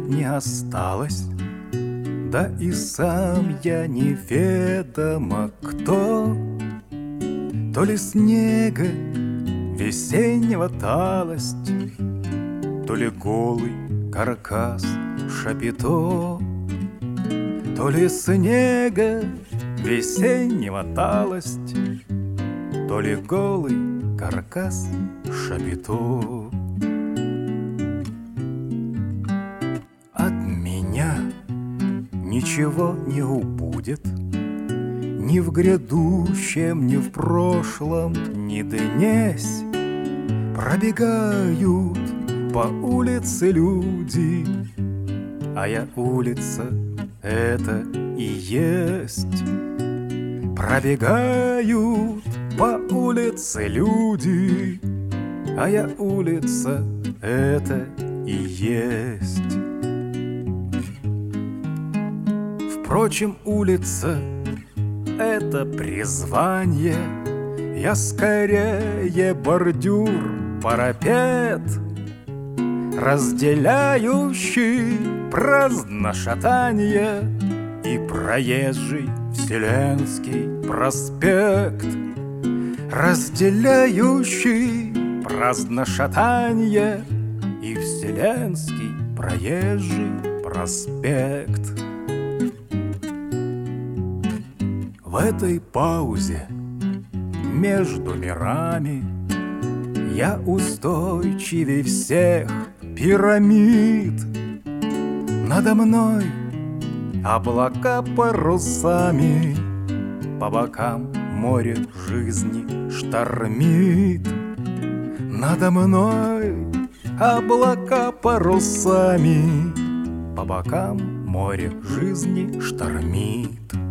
не осталось, да и сам я неведомо кто. То ли снега весеннего талость, то ли голый каркас шапито, то ли снега весеннего талость, то ли голый каркас шапито. От меня ничего не убудет, ни в грядущем, ни в прошлом, ни днесь. Пробегают по улице люди, а я улица — это и есть. Пробегают по улице люди, а я улица — это и есть. Впрочем, улица — это призвание, я скорее бордюр, парапет, разделяющий праздно шатанье и проезжий Вселенский проспект, разделяющий праздно шатанье и Вселенский проезжий проспект. В этой паузе между мирами я устойчивей всех пирамид. Надо мной облака парусами, по бокам море жизни штормит. Надо мной облака парусами, по бокам море жизни штормит.